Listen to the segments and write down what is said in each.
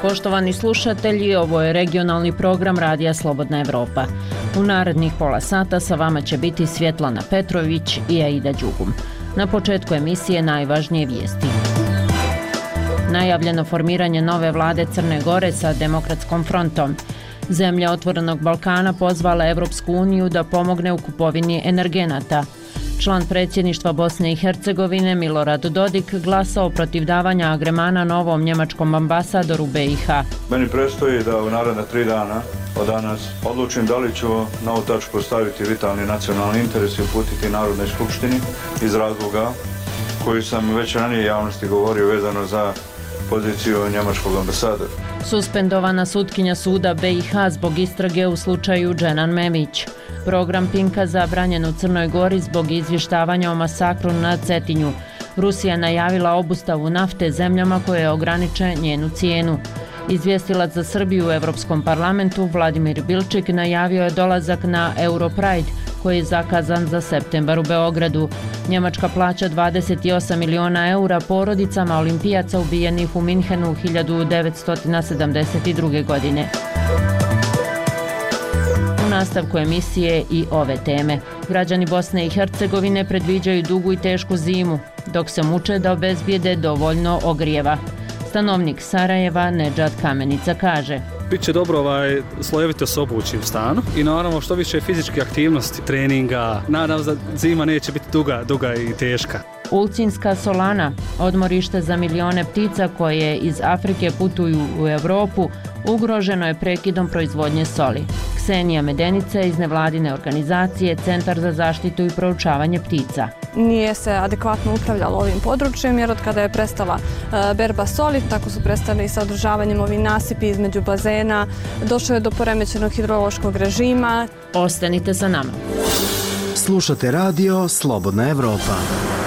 Poštovani slušatelji, ovo je regionalni program Radija Slobodna Evropa. U narednih pola sata sa vama će biti Svjetlana Petrović i Aida Đugum. Na početku emisije najvažnije vijesti. Najavljeno formiranje nove vlade Crne Gore sa Demokratskom frontom. Zemlja Otvorenog Balkana pozvala Evropsku uniju da pomogne u kupovini energenata. Član predsjedništva Bosne i Hercegovine Milorad Dodik glasao protiv davanja agremana novom njemačkom ambasadoru BiH. Meni predstoji da u naredna 3 dana od danas odlučim da li ću na ovu tačku staviti vitalni nacionalni interes i uputiti Narodnoj skupštini iz razloga koji sam već ranije javnosti govorio vezano za poziciju njemačkog ambasadora. Suspendovana sutkinja suda BiH zbog istrage u slučaju Dženan Memić. Program Pinka zabranjen u Crnoj Gori zbog izvještavanja o masakru na Cetinju. Rusija najavila obustavu nafte zemljama koje ograniče njenu cijenu. Izvjestilac za Srbiju u Europskom parlamentu Vladimir Bilčik najavio je dolazak na Europride koji je zakazan za septembar u Beogradu. Njemačka plaća 28 miliona eura porodicama olimpijaca ubijenih u Minhenu 1972. godine. U nastavku emisije i ove teme. Građani Bosne i Hercegovine predviđaju dugu i tešku zimu, dok se muče da obezbijede dovoljno ogrijeva. Stanovnik Sarajeva Nedžad Kamenica kaže: Biće dobro slojevito se obući u stanu i naravno što više fizičke aktivnosti, treninga. Nadam se da zima neće biti duga i teška. Ulcinska solana, odmorište za milione ptica koje iz Afrike putuju u Europu, ugroženo je prekidom proizvodnje soli. Ksenija Medenica iz nevladine organizacije Centar za zaštitu i proučavanje ptica. Nije se adekvatno upravljalo ovim područjem jer od kada je prestala berba soli, tako su prestali i sa održavanjem ovih nasipi između bazena, došlo je do poremećenog hidrološkog režima. Ostanite sa nama. Slušate radio Slobodna Evropa.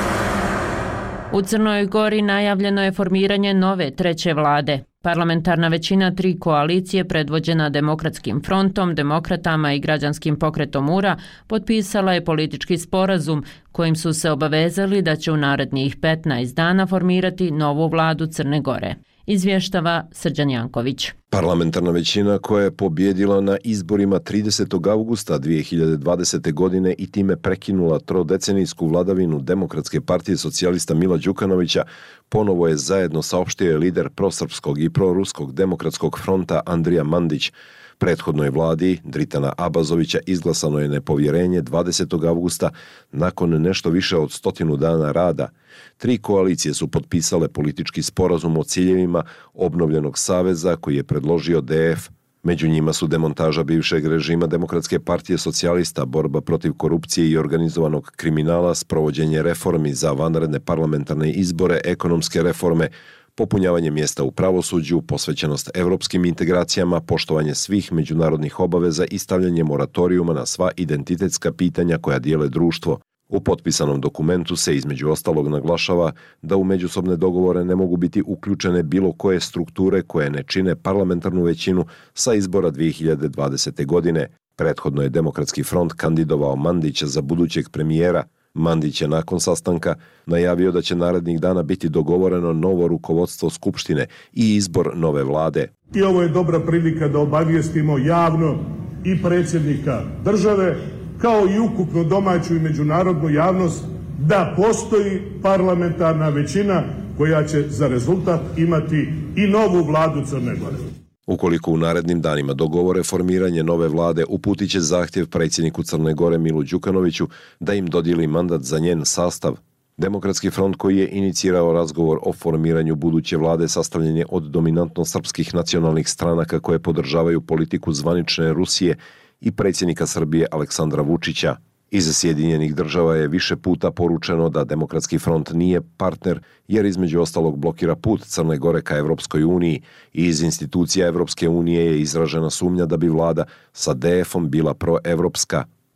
U Crnoj Gori najavljeno je formiranje nove treće vlade. Parlamentarna većina 3 koalicije predvođena Demokratskim frontom, Demokratama i Građanskim pokretom URA potpisala je politički sporazum kojim su se obavezali da će u narednih 15 dana formirati novu vladu Crne Gore. Izvještava Srđan Janković. Parlamentarna većina koja je pobjedila na izborima 30. augusta 2020. godine i time prekinula trodecenijsku vladavinu Demokratske partije socijalista Mila Đukanovića, ponovo je zajedno saopštio lider prosrpskog i proruskog Demokratskog fronta Andrija Mandić. Prethodnoj vladi Dritana Abazovića izglasano je nepovjerenje 20. augusta nakon nešto više od 100 dana rada. 3 koalicije su potpisale politički sporazum o ciljevima obnovljenog saveza koji je predložio DF. Među njima su demontaža bivšeg režima Demokratske partije socijalista, borba protiv korupcije i organizovanog kriminala, sprovođenje reformi za vanredne parlamentarne izbore, ekonomske reforme, popunjavanje mjesta u pravosuđu, posvećenost evropskim integracijama, poštovanje svih međunarodnih obaveza i stavljanje moratorijuma na sva identitetska pitanja koja dijele društvo. U potpisanom dokumentu se između ostalog naglašava da u međusobne dogovore ne mogu biti uključene bilo koje strukture koje ne čine parlamentarnu većinu sa izbora 2020. godine. Prethodno je Demokratski front kandidovao Mandića za budućeg premijera. Mandić je nakon sastanka najavio da će narednih dana biti dogovoreno novo rukovodstvo Skupštine i izbor nove vlade. I ovo je dobra prilika da obavijestimo javno i predsjednika države, kao i ukupno domaću i međunarodnu javnost, da postoji parlamentarna većina koja će za rezultat imati i novu vladu Crne Gore. Ukoliko u narednim danima dogovore formiranje nove vlade, uputit će zahtjev predsjedniku Crne Gore Milu Đukanoviću da im dodijeli mandat za njen sastav. Demokratski front koji je inicirao razgovor o formiranju buduće vlade sastavljen je od dominantno srpskih nacionalnih stranaka koje podržavaju politiku zvanične Rusije i predsjednika Srbije Aleksandra Vučića. Iz Sjedinjenih država je više puta poručeno da Demokratski front nije partner jer između ostalog blokira put Crne Gore ka Evropskoj uniji i iz institucija Evropske unije je izražena sumnja da bi vlada sa DF-om bila proevropska.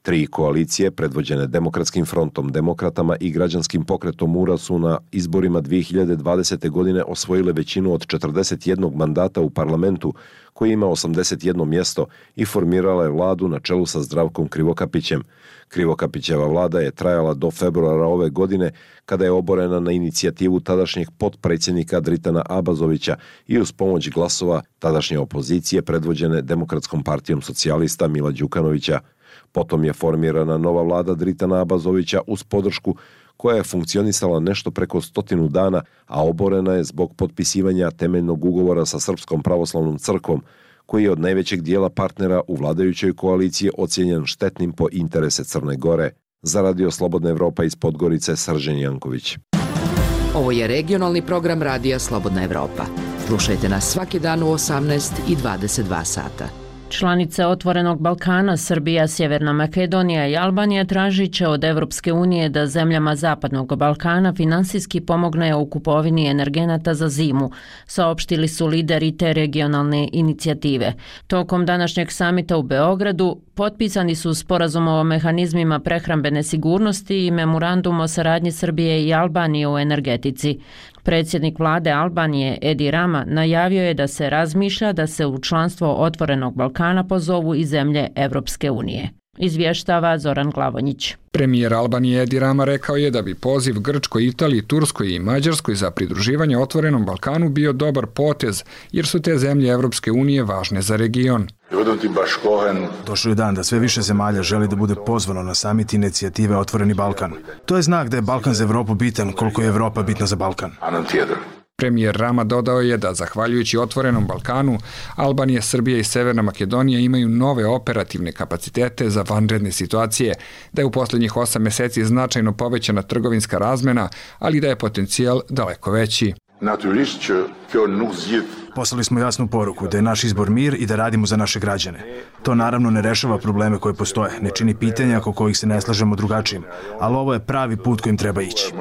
3 koalicije, predvođene Demokratskim frontom, Demokratama i Građanskim pokretom URA, su na izborima 2020. godine osvojile većinu od 41 mandata u parlamentu, koji ima 81 mjesto, i formirala je vladu na čelu sa Zdravkom Krivokapićem. Krivokapićeva vlada je trajala do februara ove godine, kada je oborena na inicijativu tadašnjeg potpredsjednika Dritana Abazovića i uz pomoć glasova tadašnje opozicije predvođene Demokratskom partijom socijalista Mila Đukanovića. Potom je formirana nova vlada Dritana Abazovića uz podršku koja je funkcionisala nešto preko 100 dana, a oborena je zbog potpisivanja temeljnog ugovora sa Srpskom pravoslavnom crkvom, koji je od najvećeg dijela partnera u vladajućoj koaliciji ocijenjen štetnim po interese Crne Gore. Za Radio Slobodna Evropa iz Podgorice, Srđan Janković. Ovo je regionalni program Radija Slobodna Evropa. Slušajte nas svaki dan u 18 i 22 sata. Članice Otvorenog Balkana, Srbija, Sjeverna Makedonija i Albanija tražit će od Evropske unije da zemljama Zapadnog Balkana finansijski pomogne u kupovini energenata za zimu, saopštili su lideri te regionalne inicijative. Tokom današnjeg samita u Beogradu potpisani su sporazum o mehanizmima prehrambene sigurnosti i memorandum o saradnji Srbije i Albanije u energetici. Predsjednik vlade Albanije Edi Rama najavio je da se razmišlja da se u članstvo Otvorenog Balkana pozovu i zemlje Evropske unije. Izvještava Zoran Glavonjić. Premijer Albanije Edi Rama rekao je da bi poziv Grčkoj, Italiji, Turskoj i Mađarskoj za pridruživanje Otvorenom Balkanu bio dobar potez, jer su te zemlje Evropske unije važne za region. Došao je dan da sve više zemalja želi da bude pozvano na samit inicijative Otvoreni Balkan. To je znak da je Balkan za Evropu bitan koliko je Evropa bitna za Balkan. Premijer Rama dodao je da, zahvaljujući Otvorenom Balkanu, Albanija, Srbija i Severna Makedonija imaju nove operativne kapacitete za vanredne situacije, da je u posljednjih 8 mjeseci značajno povećana trgovinska razmena, ali da je potencijal daleko veći. Poslali smo jasnu poruku da je naš izbor mir i da radimo za naše građane. To naravno ne rešava probleme koje postoje, ne čini pitanja oko kojih se ne slažemo drugačijim, ali ovo je pravi put kojim treba ići.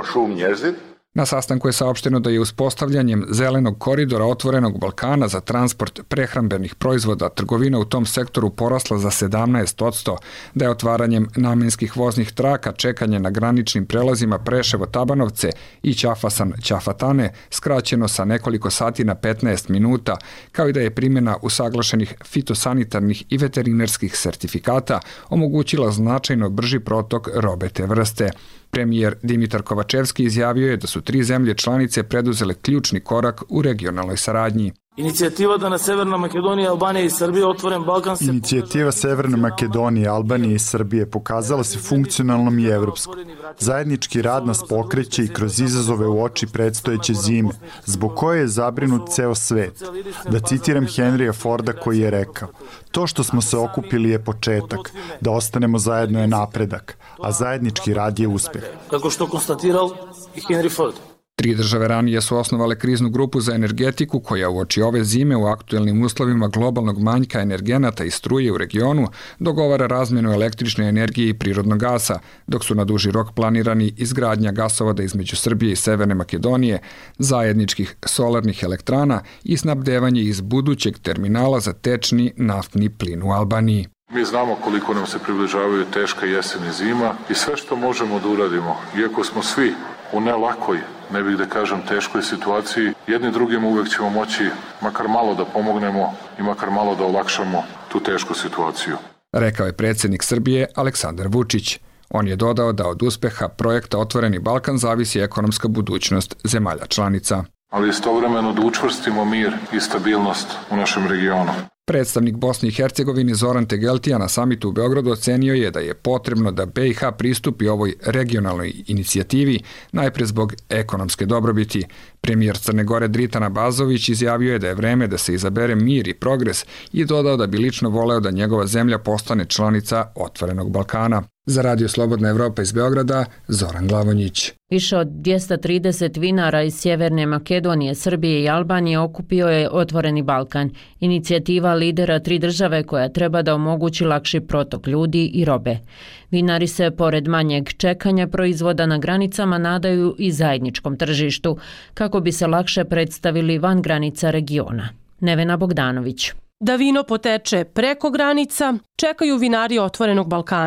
Na sastanku je saopšteno da je uspostavljanjem zelenog koridora Otvorenog Balkana za transport prehrambenih proizvoda trgovina u tom sektoru porasla za 17%, da je otvaranjem namenskih voznih traka čekanje na graničnim prelazima Preševo-Tabanovce i Ćafasan-Ćafatane skraćeno sa nekoliko sati na 15 minuta, kao i da je primjena usaglašenih fitosanitarnih i veterinarskih sertifikata omogućila značajno brži protok robe te vrste. Premijer Dimitar Kovačevski izjavio je da su 3 zemlje članice preduzele ključni korak u regionalnoj saradnji. Inicijativa da na Severna Makedonija, Albanija i Srbije otvoren Balkan se... Inicijativa Severne Makedonije, Albanije i Srbije pokazala se funkcionalnom i evropskom. Zajednički rad nas pokreće i kroz izazove u oči predstojeće zime, zbog koje je zabrinut ceo svet. Da citiram Henrya Forda koji je rekao: to što smo se okupili je početak, da ostanemo zajedno je napredak, a zajednički rad je uspeh. Kako što konstatirao i Henry Ford. 3 države ranije su osnovale kriznu grupu za energetiku koja uoči ove zime u aktuelnim uslovima globalnog manjka energenata i struje u regionu dogovara razmjenu električne energije i prirodnog gasa, dok su na duži rok planirani izgradnja gasovoda između Srbije i Severne Makedonije, zajedničkih solarnih elektrana i snabdevanje iz budućeg terminala za tečni naftni plin u Albaniji. Mi znamo koliko nam se približavaju teška jesen i zima i sve što možemo da uradimo, iako smo svi u ne lakoj, ne bih da kažem teškoj situaciji, jedni drugim uvek ćemo moći makar malo da pomognemo i makar malo da olakšamo tu tešku situaciju. Rekao je predsjednik Srbije Aleksandar Vučić. On je dodao da od uspeha projekta Otvoreni Balkan zavisi ekonomska budućnost zemalja članica. Ali istovremeno da učvrstimo mir i stabilnost u našem regionu. Predstavnik Bosne i Hercegovine Zoran Tegeltija na samitu u Beogradu ocenio je da je potrebno da BiH pristupi ovoj regionalnoj inicijativi, najpre zbog ekonomske dobrobiti. Premijer Crne Gore Dritan Abazović izjavio je da je vreme da se izabere mir i progres i dodao da bi lično voleo da njegova zemlja postane članica Otvorenog Balkana. Za Radio Slobodna Evropa iz Beograda, Zoran Glavonjić. Više od 230 vinara iz Sjeverne Makedonije, Srbije i Albanije okupio je Otvoreni Balkan, inicijativa lidera 3 države koja treba da omogući lakši protok ljudi i robe. Vinari se, pored manjeg čekanja proizvoda na granicama, nadaju i zajedničkom tržištu, kako bi se lakše predstavili van granica regiona. Nevena Bogdanović. Da vino poteče preko granica, čekaju vinari Otvorenog Balkana.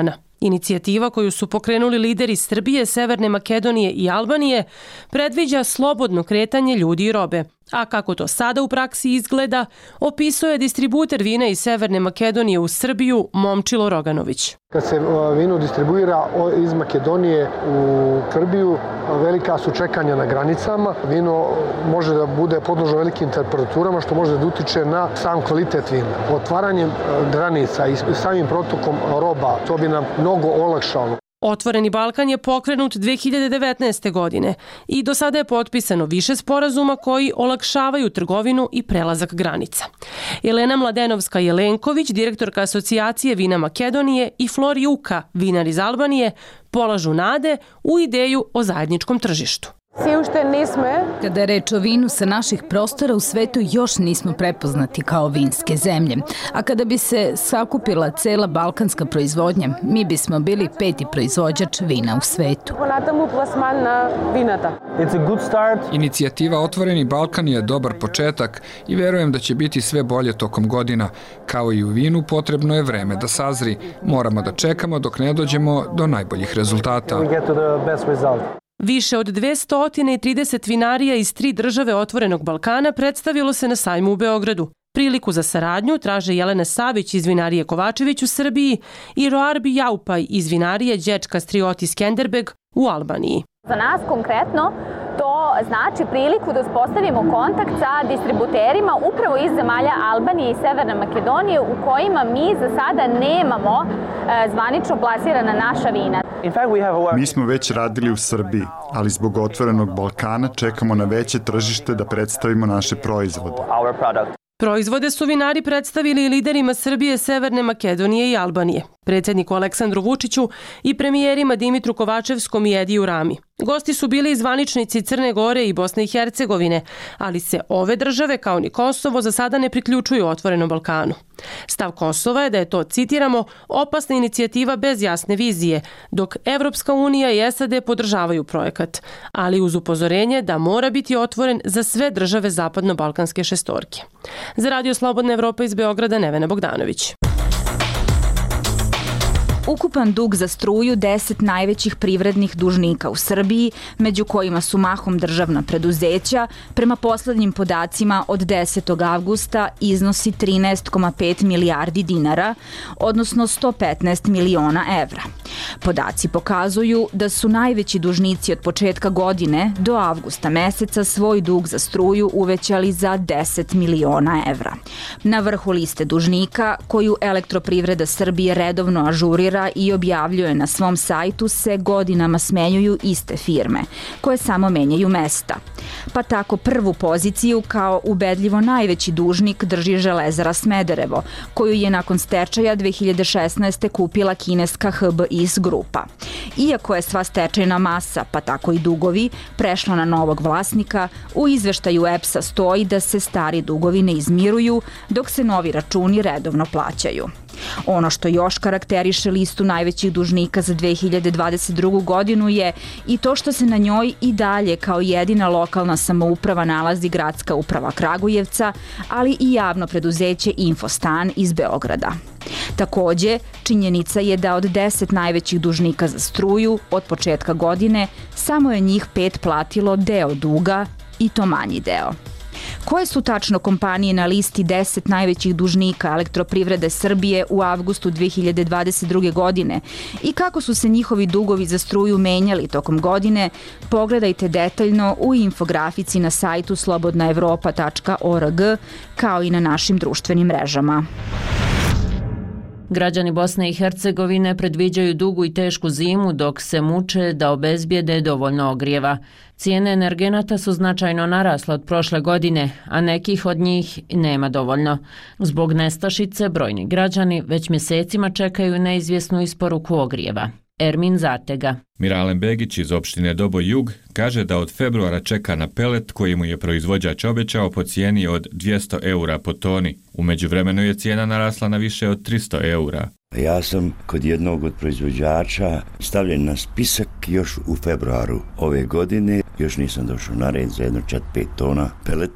Inicijativa koju su pokrenuli lideri Srbije, Severne Makedonije i Albanije predviđa slobodno kretanje ljudi i robe. A kako to sada u praksi izgleda, opisuje distributer vina iz Severne Makedonije u Srbiju Momčilo Roganović. Kad se vino distribuira iz Makedonije u Srbiju, velika su čekanja na granicama. Vino može da bude podložno velikim temperaturama, što može da utiče na sam kvalitet vina. Otvaranjem granica i samim protokom roba, to bi nam mnogo olakšalo. Otvoreni Balkan je pokrenut 2019. godine i do sada je potpisano više sporazuma koji olakšavaju trgovinu i prelazak granica. Jelena Mladenovska-Jelenković, direktorka Asocijacije vina Makedonije, i Flori Uka, vinar iz Albanije, polažu nade u ideju o zajedničkom tržištu. Kada je reč o vinu, sa naših prostora u svetu još nismo prepoznati kao vinske zemlje. A kada bi se sakupila cela balkanska proizvodnja, mi bismo bili 5. proizvođač vina u svetu. Inicijativa Otvoreni Balkan je dobar početak i verujem da će biti sve bolje tokom godina. Kao i u vinu, potrebno je vreme da sazri. Moramo da čekamo dok ne dođemo do najboljih rezultata. Više od 230 vinarija iz 3 države Otvorenog Balkana predstavilo se na sajmu u Beogradu. Priliku za saradnju traže Jelena Savić iz vinarije Kovačević u Srbiji i Roarbi Jaupaj iz vinarije Đečka Strioti Skenderbeg u Albaniji. Za nas konkretno to znači priliku da uspostavimo kontakt sa distributerima upravo iz zemalja Albanije i Severne Makedonije u kojima mi za sada nemamo zvanično plasirana naša vina. Mi smo već radili u Srbiji, ali zbog Otvorenog Balkana čekamo na veće tržište da predstavimo naše proizvode. Proizvode su vinari predstavili liderima Srbije, Severne Makedonije i Albanije, predsjedniku Aleksandru Vučiću i premijerima Dimitru Kovačevskom i Ediju Rami. Gosti su bili i zvaničnici Crne Gore i Bosne i Hercegovine, ali se ove države, kao ni Kosovo, za sada ne priključuju Otvorenom Balkanu. Stav Kosova je da je to, citiramo, opasna inicijativa bez jasne vizije, dok Evropska unija i SAD podržavaju projekat, ali uz upozorenje da mora biti otvoren za sve države zapadno-balkanske šestorke. Za Radio Slobodna Evropa iz Beograda, Nevena Bogdanović. Ukupan dug za struju 10 najvećih privrednih dužnika u Srbiji, među kojima su mahom državna preduzeća, prema poslednjim podacima od 10. avgusta iznosi 13,5 milijardi dinara, odnosno 115 miliona evra. Podaci pokazuju da su najveći dužnici od početka godine do avgusta meseca svoj dug za struju uvećali za 10 miliona evra. Na vrhu liste dužnika, koju Elektroprivreda Srbije redovno ažurira i objavljuje na svom sajtu, se godinama smenjuju iste firme, koje samo menjaju mesta. Pa tako prvu poziciju kao ubedljivo najveći dužnik drži Železara Smederevo, koju je nakon stečaja 2016. kupila kineska HBIS grupa. Iako je sva stečajna masa, pa tako i dugovi, prešla na novog vlasnika, u izveštaju EPS-a stoji da se stari dugovi ne izmiruju, dok se novi računi redovno plaćaju. Ono što još karakteriše listu najvećih dužnika za 2022. godinu je i to što se na njoj i dalje kao jedina lokalna samouprava nalazi Gradska uprava Kragujevca, ali i javno preduzeće Infostan iz Beograda. Takođe, činjenica je da od 10 najvećih dužnika za struju od početka godine samo je njih 5 platilo deo duga, i to manji deo. Koje su tačno kompanije na listi 10 najvećih dužnika Elektroprivrede Srbije u avgustu 2022. godine i kako su se njihovi dugovi za struju menjali tokom godine, pogledajte detaljno u infografici na sajtu slobodnaevropa.org, kao i na našim društvenim mrežama. Građani Bosne i Hercegovine predviđaju dugu i tešku zimu dok se muče da obezbijede dovoljno ogrijeva. Cijene energenata su značajno narasle od prošle godine, a nekih od njih nema dovoljno. Zbog nestašice brojni građani već mjesecima čekaju neizvjesnu isporuku ogrijeva. Ermin Zatega. Miralem Begić iz opštine Doboj Jug kaže da od februara čeka na pelet koji mu je proizvođač obećao po cijeni od 200 eura po toni. U međuvremenu je cijena narasla na više od 300 eura. Ja sam kod jednog od proizvođača stavljen na spisak još u februaru ove godine. Još nisam došao na red za jedno 4-5 tona peleta.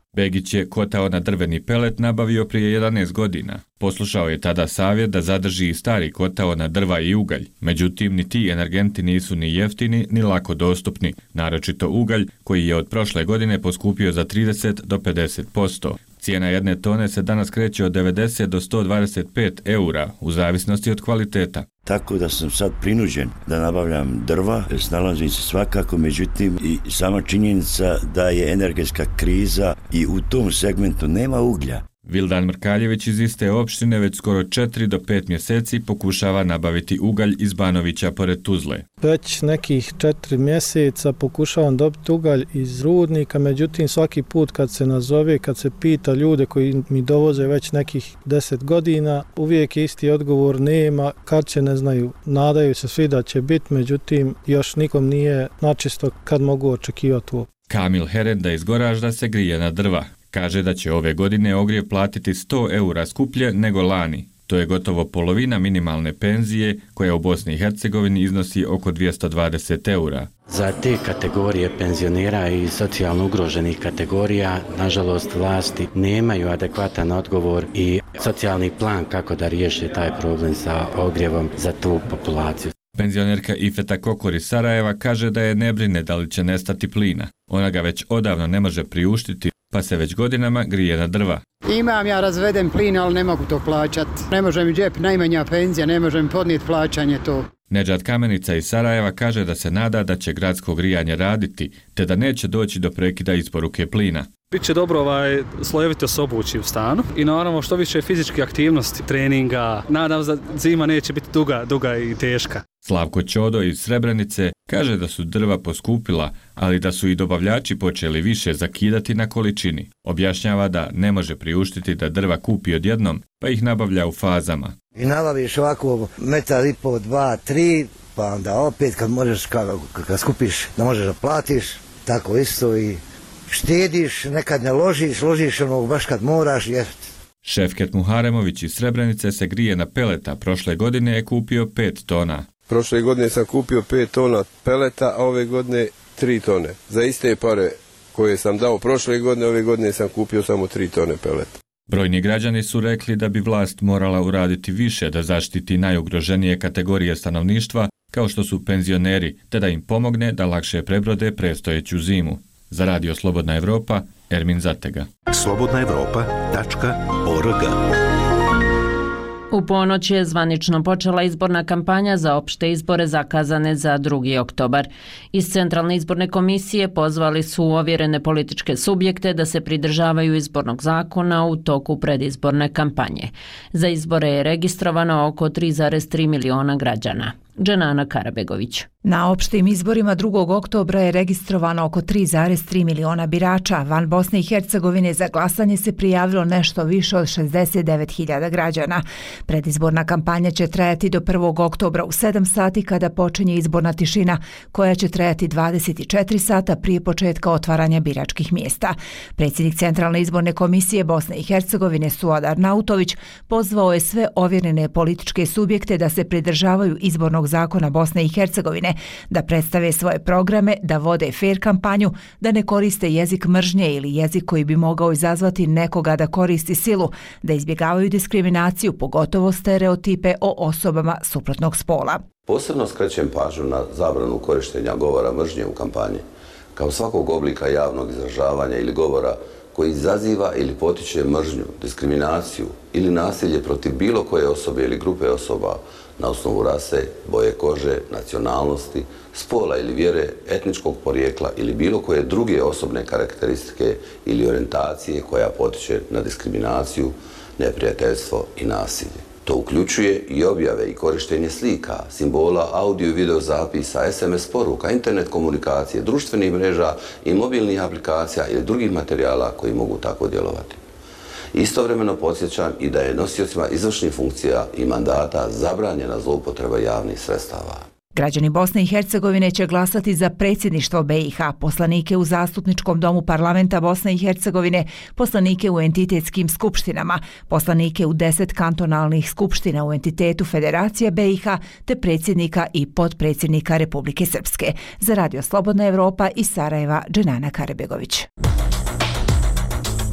Begić je kotao na drveni pelet nabavio prije 11 godina. Poslušao je tada savjet da zadrži i stari kotao na drva i ugalj. Međutim, ni ti energenti nisu ni jeftini ni lako dostupni, naročito ugalj koji je od prošle godine poskupio za 30 do 50%. Cijena jedne tone se danas kreće od 90 do 125 eura, u zavisnosti od kvaliteta. Tako da sam sad prinuđen da nabavljam drva, snalazim se svakako, međutim i sama činjenica da je energetska kriza i u tom segmentu nema uglja. Vildan Mrkaljević iz iste opštine već skoro 4 do 5 mjeseci pokušava nabaviti ugalj iz Banovića pored Tuzle. Već nekih 4 mjeseca pokušavam dobiti ugalj iz rudnika, međutim svaki put kad se nazove, kad se pita ljude koji mi dovoze već nekih 10 godina, uvijek je isti odgovor, nema, kad će ne znaju. Nadaju se svi da će biti, međutim još nikom nije načisto kad mogu očekivati ovo. Kamil Herenda iz Goražda se grije na drva. Kaže da će ove godine ogrjev platiti 100 eura skuplje nego lani. To je gotovo polovina minimalne penzije koja u Bosni i Hercegovini iznosi oko 220 eura. Za te kategorije penzionera i socijalno ugroženih kategorija, nažalost, vlasti nemaju adekvatan odgovor i socijalni plan kako da riješe taj problem sa ogrjevom za tu populaciju. Penzionerka Ifeta Kokor iz Sarajeva kaže da je ne brine da li će nestati plina. Ona ga već odavno ne može priuštiti, pa se već godinama grije na drva. Imam ja razveden plin, ali ne mogu to plaćati. Ne može mi džep, najmanja penzija, ne može mi podnijeti plaćanje to. Nedžad Kamenica iz Sarajeva kaže da se nada da će gradsko grijanje raditi, te da neće doći do prekida isporuke plina. Biće dobro slojevito se obući u stanu i naravno što više fizičke aktivnosti, treninga. Nadam se da zima neće biti duga i teška. Slavko Ćodo iz Srebrenice kaže da su drva poskupila, ali da su i dobavljači počeli više zakidati na količini. Objašnjava da ne može priuštiti da drva kupi odjednom, pa ih nabavlja u fazama. I nabaviš ovako metar i pol, 2, 3, pa onda opet kad možeš, kad skupiš da možeš da platiš, tako isto i štediš, nekad ne ložiš ono baš kad moraš. Šefket Muharemović iz Srebrenice se grije na peleta, prošle godine je kupio 5 tona. Prošle godine sam kupio 5 tona peleta, a ove godine 3 tone. Za iste pare koje sam dao prošle godine, ove godine sam kupio samo 3 tone peleta. Brojni građani su rekli da bi vlast morala uraditi više da zaštiti najugroženije kategorije stanovništva, kao što su penzioneri, te da im pomogne da lakše prebrode predstojeću zimu. Za Radio Slobodna Evropa, Ermin Zatega. slobodnaevropa.org. U ponoć je zvanično počela izborna kampanja za opšte izbore zakazane za 2. oktobar. Iz Centralne izborne komisije pozvali su ovjerene političke subjekte da se pridržavaju izbornog zakona u toku predizborne kampanje. Za izbore je registrovano oko 3,3 miliona građana. Dženana Karabegović. Na opštim izborima 2. oktobra je registrovano oko 3,3 miliona birača. Van Bosne i Hercegovine za glasanje se prijavilo nešto više od 69.000 građana. Predizborna kampanja će trajati do 1. oktobra u 7 sati kada počinje izborna tišina, koja će trajati 24 sata prije početka otvaranja biračkih mjesta. Predsjednik Centralne izborne komisije Bosne i Hercegovine Suad Arnautović pozvao je sve ovjerene političke subjekte da se pridržavaju izbornog zakona Bosne i Hercegovine, da predstave svoje programe, da vode fair kampanju, da ne koriste jezik mržnje ili jezik koji bi mogao izazvati nekoga da koristi silu, da izbjegavaju diskriminaciju, pogotovo stereotipe o osobama suprotnog spola. Posebno skrećem pažnju na zabranu korištenja govora mržnje u kampanji, kao svakog oblika javnog izražavanja ili govora koji izaziva ili potiče mržnju, diskriminaciju ili nasilje protiv bilo koje osobe ili grupe osoba na osnovu rase, boje kože, nacionalnosti, spola ili vjere, etničkog porijekla ili bilo koje druge osobne karakteristike ili orijentacije koja potiče na diskriminaciju, neprijateljstvo i nasilje. To uključuje i objave i korištenje slika, simbola, audio i video zapisa, SMS poruka, internet komunikacije, društvenih mreža i mobilnih aplikacija ili drugih materijala koji mogu tako djelovati. Istovremeno podsjećam i da je nosiocima izvršnih funkcija i mandata zabranjena zloupotreba javnih sredstava. Građani Bosne i Hercegovine će glasati za predsjedništvo BiH, poslanike u Zastupničkom domu parlamenta Bosne i Hercegovine, poslanike u entitetskim skupštinama, poslanike u 10 kantonalnih skupština u entitetu Federacije BiH, te predsjednika i potpredsjednika Republike Srpske. Za Radio Slobodna Evropa iz Sarajeva, Dženana Karabegović.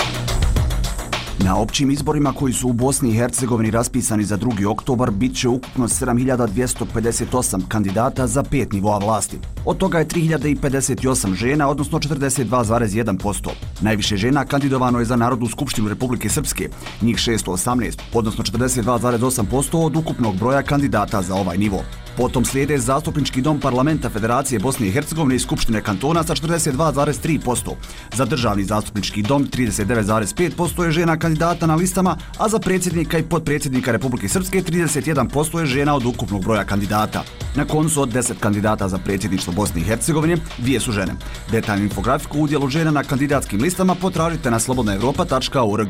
Na općim izborima koji su u Bosni i Hercegovini raspisani za 2. oktobar bit će ukupno 7258 kandidata za 5 nivoa vlasti. Od toga je 3058 žena, odnosno 42,1%. Najviše žena kandidovano je za Narodnu skupštinu Republike Srpske, njih 618, odnosno 42,8% od ukupnog broja kandidata za ovaj nivo. Potom slijede Zastupnički dom Parlamenta Federacije Bosne i Hercegovine i Skupštine kantona sa 42,3%. Za Državni zastupnički dom 39,5% je žena kandidata na listama, a za predsjednika i potpredsjednika Republike Srpske 31% je žena od ukupnog broja kandidata. Na koncu od 10 kandidata za predsjedništvo Bosne i Hercegovine, 2 su žene. Detaljnu infografiku o udjelu žena na kandidatskim listama potražite na slobodnaevropa.org.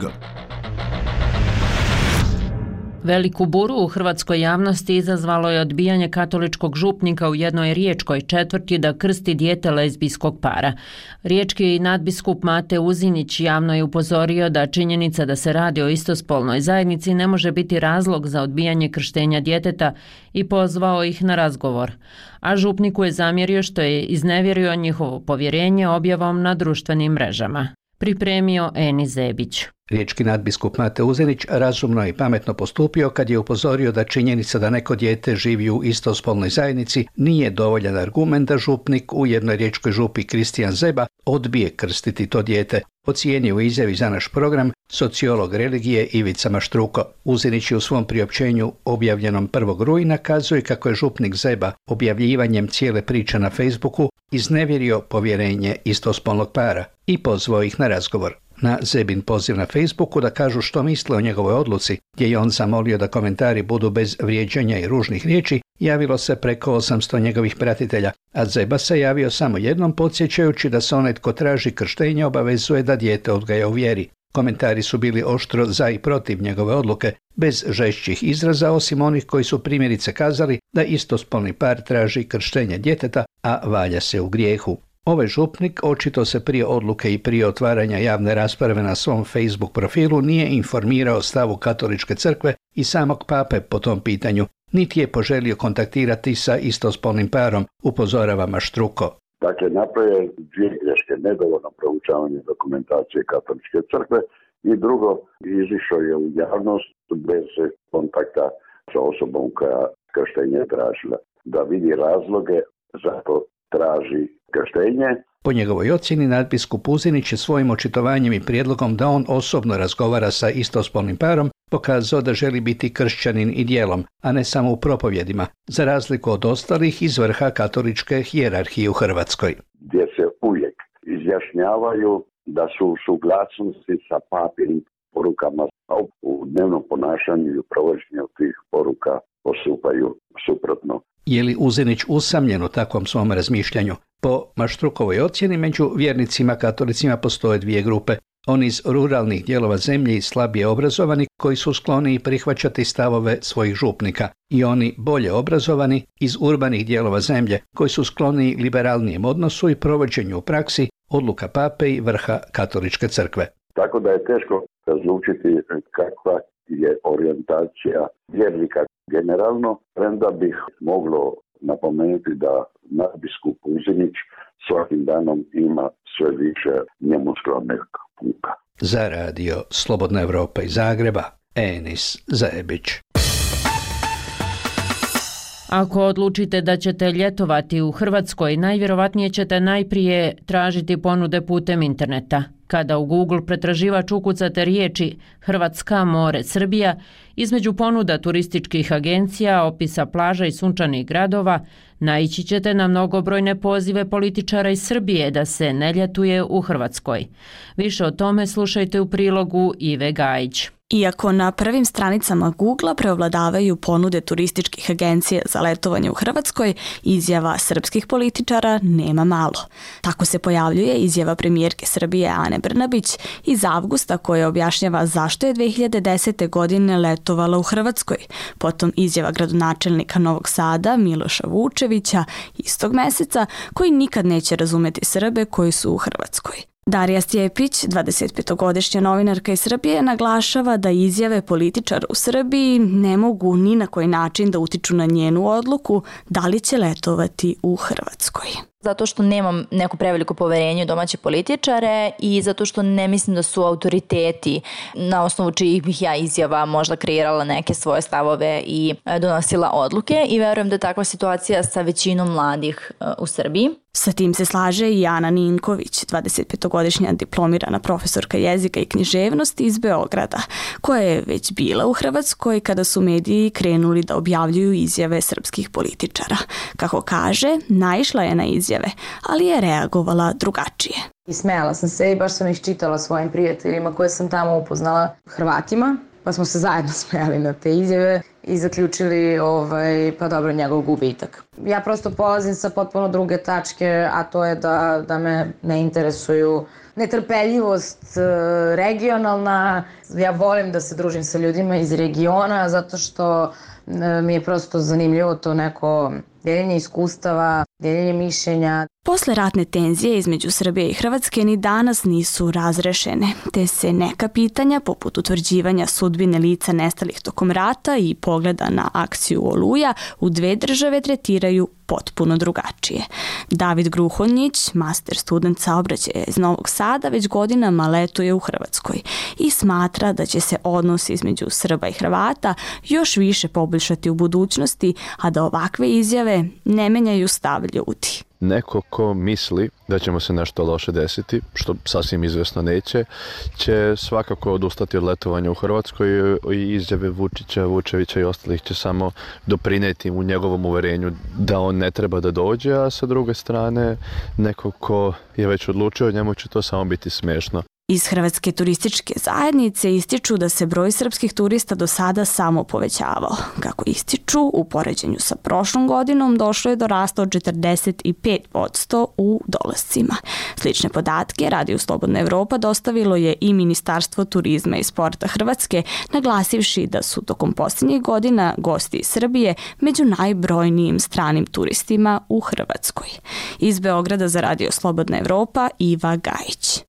Veliku buru u hrvatskoj javnosti izazvalo je odbijanje katoličkog župnika u jednoj riječkoj četvrti da krsti dijete lezbijskog para. Riječki nadbiskup Mate Uzinić javno je upozorio da činjenica da se radi o istospolnoj zajednici ne može biti razlog za odbijanje krštenja djeteta i pozvao ih na razgovor. A župniku je zamjerio što je iznevjerio njihovo povjerenje objavom na društvenim mrežama. Pripremio Eni Zebić. Riječki nadbiskup Mate Uzinić razumno i pametno postupio kad je upozorio da činjenica da neko dijete živi u istospolnoj zajednici nije dovoljan argument da župnik u jednoj riječkoj župi Kristijan Zeba odbije krstiti to dijete, ocijenio u izjavi za naš program sociolog religije Ivica Maštruko. Uzinić je u svom priopćenju objavljenom 1. rujna kazuje kako je župnik Zeba objavljivanjem cijele priče na Facebooku iznevjerio povjerenje istospolnog para i pozvao ih na razgovor. Na Zebin poziv na Facebooku da kažu što misle o njegovoj odluci, gdje je on zamolio da komentari budu bez vrijeđanja i ružnih riječi, javilo se preko 800 njegovih pratitelja, a Zeba se javio samo jednom podsjećajući da se onaj tko traži krštenje obavezuje da dijete odgaja u vjeri. Komentari su bili oštro za i protiv njegove odluke, bez žešćih izraza osim onih koji su primjerice kazali da istospolni par traži krštenje djeteta, a valja se u grijehu. Ovaj župnik očito se prije odluke i prije otvaranja javne rasprave na svom Facebook profilu nije informirao o stavu katoličke crkve i samog pape po tom pitanju, niti je poželio kontaktirati sa istospolnim parom, upozorava Maštruko. Dakle, napravio dvije greške, nedovoljno proučavanje dokumentacije katoličke crkve i drugo, izišao je u javnost bez kontakta sa osobom koja krštenje tražila. Da vidi razloge zato traži krštenje. Po njegovoj ocjeni nadbiskup Uzinić je svojim očitovanjem i prijedlogom da on osobno razgovara sa istospolnim parom pokazao da želi biti kršćanin i djelom, a ne samo u propovjedima, za razliku od ostalih iz vrha katoličke hijerarhije u Hrvatskoj. Gdje se uvijek izjašnjavaju da su u suglasnosti sa papinim porukama, a u dnevnom ponašanju i provođenju tih poruka postupaju suprotno. Je li Uzinić usamljen u takvom svom razmišljanju? Po Maštrukovoj ocjeni među vjernicima katolicima postoje dvije grupe. Oni iz ruralnih dijelova zemlje i slabije obrazovani koji su skloni prihvaćati stavove svojih župnika i oni bolje obrazovani iz urbanih dijelova zemlje koji su skloni liberalnijem odnosu i provođenju u praksi odluka pape i vrha katoličke crkve. Tako da je teško razlučiti kakva je orijentacija vjernika generalno, premda bih moglo napomenuti da nadbiskup Uzinić svakim danom ima sve više njemu sklonih puka. Za radio Slobodna Evropa iz Zagreba, Enis Zebić. Ako odlučite da ćete ljetovati u Hrvatskoj, najvjerovatnije ćete najprije tražiti ponude putem interneta. Kada u Google pretraživač ukucate riječi Hrvatska, more, Srbija, između ponuda turističkih agencija, opisa plaža i sunčanih gradova, naići ćete na mnogobrojne pozive političara iz Srbije da se ne ljetuje u Hrvatskoj. Više o tome slušajte u prilogu Ive Gajić. Iako na prvim stranicama Google preovladavaju ponude turističkih agencija za letovanje u Hrvatskoj, izjava srpskih političara nema malo. Tako se pojavljuje izjava premijerke Srbije Ane Brnabić iz avgusta koja objašnjava zašto je 2010. godine letovala u Hrvatskoj. Potom izjava gradonačelnika Novog Sada Miloša Vučevića istog meseca koji nikad neće razumeti Srbe koji su u Hrvatskoj. Darija Stjepić, 25-godišnja novinarka iz Srbije, naglašava da izjave političara u Srbiji ne mogu ni na koji način da utiču na njenu odluku da li će letovati u Hrvatskoj. Zato što nemam neko preveliko poverenje u domaće političare i zato što ne mislim da su autoriteti na osnovu čijih bih ja izjava možda kreirala neke svoje stavove i donosila odluke i verujem da je takva situacija sa većinom mladih u Srbiji. Sa tim se slaže i Ana Ninković, 25-godišnja diplomirana profesorka jezika i književnosti iz Beograda, koja je već bila u Hrvatskoj kada su mediji krenuli da objavljuju izjave srpskih političara. Kako kaže, naišla je na izjave, ali je reagovala drugačije. I smejala sam se i baš sam ih čitala svojim prijateljima koje sam tamo upoznala, Hrvatima, pa smo se zajedno smejali na te izjave i zaključili pa dobro, njegov gubitak. Ja prosto polazim sa potpuno druge tačke, a to je da me ne interesuju netrpeljivost regionalna. Ja volim da se družim sa ljudima iz regiona zato što mi je prosto zanimljivo to neko deljenje iskustava, deljenje mišljenja. Posle ratne tenzije između Srbije i Hrvatske ni danas nisu razrešene, te se neka pitanja poput utvrđivanja sudbine lica nestalih tokom rata i pogleda na akciju Oluja u dve države tretiraju potpuno drugačije. David Gruhonjić, master student saobraćaja iz Novog Sada, već godinama letuje u Hrvatskoj i smatra da će se odnos između Srba i Hrvata još više poboljšati u budućnosti, a da ovakve izjave ne menjaju stav ljudi. Neko ko misli da će mu se nešto loše desiti, što sasvim izvjesno neće, će svakako odustati od letovanja u Hrvatskoj i izjave Vučića, Vučevića i ostalih će samo doprineti u njegovom uverenju da on ne treba da dođe, a sa druge strane neko ko je već odlučio, njemu će to samo biti smiješno. Iz Hrvatske turističke zajednice ističu da se broj srpskih turista do sada samo povećavao. Kako ističu, u poređenju sa prošlom godinom došlo je do rasta od 45% u dolascima. Slične podatke Radio Slobodna Evropa dostavilo je i Ministarstvo turizma i sporta Hrvatske, naglasivši da su tokom posljednjih godina gosti iz Srbije među najbrojnijim stranim turistima u Hrvatskoj. Iz Beograda za Radio Slobodna Evropa, Iva Gajić.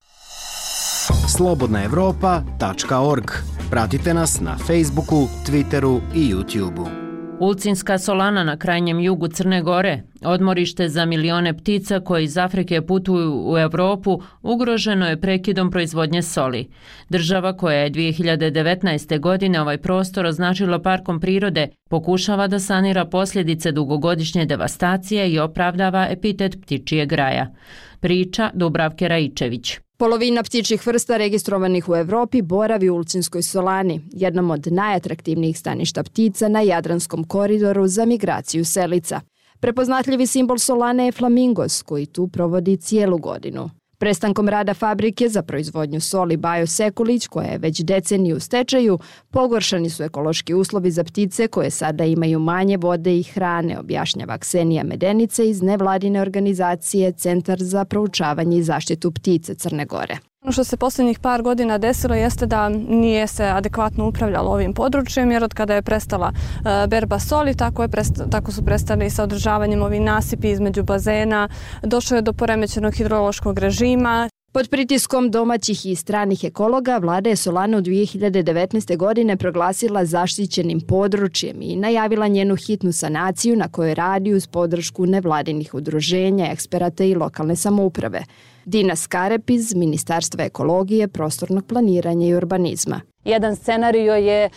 slobodnaevropa.org. Pratite nas na Facebooku, Twitteru i YouTubeu. Ulcinska solana na krajnjem jugu Crne Gore, odmorište za milione ptica koji iz Afrike putuju u Evropu, ugroženo je prekidom proizvodnje soli. Država koja je 2019. godine ovaj prostor označila parkom prirode, pokušava da sanira posljedice dugogodišnje devastacije i opravdava epitet ptičijeg raja. Priča Dubravke Raičević. Polovina ptičjih vrsta registrovanih u Evropi boravi u Ulcinskoj solani, jednom od najatraktivnijih staništa ptica na Jadranskom koridoru za migraciju selica. Prepoznatljivi simbol solane je flamingos, koji tu provodi cijelu godinu. Prestankom rada fabrike za proizvodnju soli Bajo Sekulić, koja je već deceniju u stečaju, pogoršani su ekološki uslovi za ptice koje sada imaju manje vode i hrane, objašnjava Ksenija Medenica iz nevladine organizacije Centar za proučavanje i zaštitu ptice Crne Gore. Ono što se posljednjih par godina desilo jeste da nije se adekvatno upravljalo ovim područjem, jer od kada je prestala berba soli, tako su prestali sa održavanjem ovih nasipi između bazena, došlo je do poremećenog hidrološkog režima. Pod pritiskom domaćih i stranih ekologa, vlada je solanu 2019. godine proglasila zaštićenim područjem i najavila njenu hitnu sanaciju na kojoj radi uz podršku nevladinih udruženja, eksperata i lokalne samouprave. Dina Skarep iz Ministarstva ekologije, prostornog planiranja i urbanizma. Jedan scenario je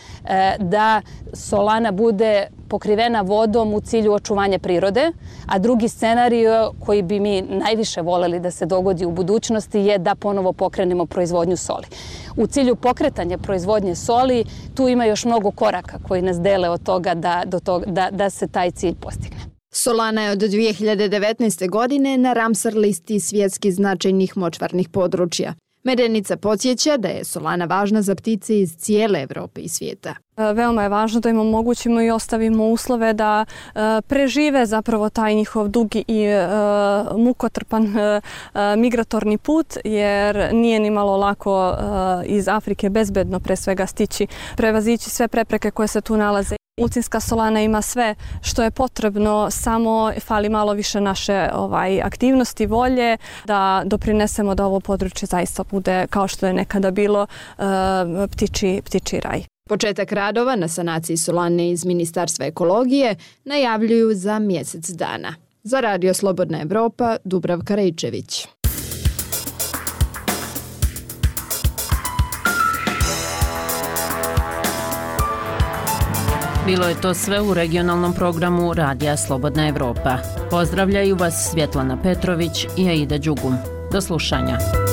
da solana bude pokrivena vodom u cilju očuvanja prirode, a drugi scenario koji bi mi najviše voljeli da se dogodi u budućnosti je da ponovo pokrenemo proizvodnju soli. U cilju pokretanja proizvodnje soli tu ima još mnogo koraka koji nas dele od toga da se taj cilj postigne. Solana je od 2019. godine na Ramsar listi svjetski značajnih močvarnih područja. Medenica podsjeća da je solana važna za ptice iz cijele Evrope i svijeta. Veoma je važno da im omogućimo i ostavimo uslove da prežive zapravo taj njihov dugi i mukotrpan migratorni put, jer nije ni malo lako iz Afrike bezbedno pre svega stići, prevazići sve prepreke koje se tu nalaze. Ulcinska solana ima sve što je potrebno, samo fali malo više naše aktivnosti, volje da doprinesemo da ovo područje zaista bude kao što je nekada bilo ptičji raj. Početak radova na sanaciji solane iz Ministarstva ekologije najavljuju za mjesec dana. Za Radio Slobodna Evropa, Dubravka Rejčević. Bilo je to sve u regionalnom programu Radija Slobodna Evropa. Pozdravljaju vas Svjetlana Petrović i Aida Đugum. Do slušanja.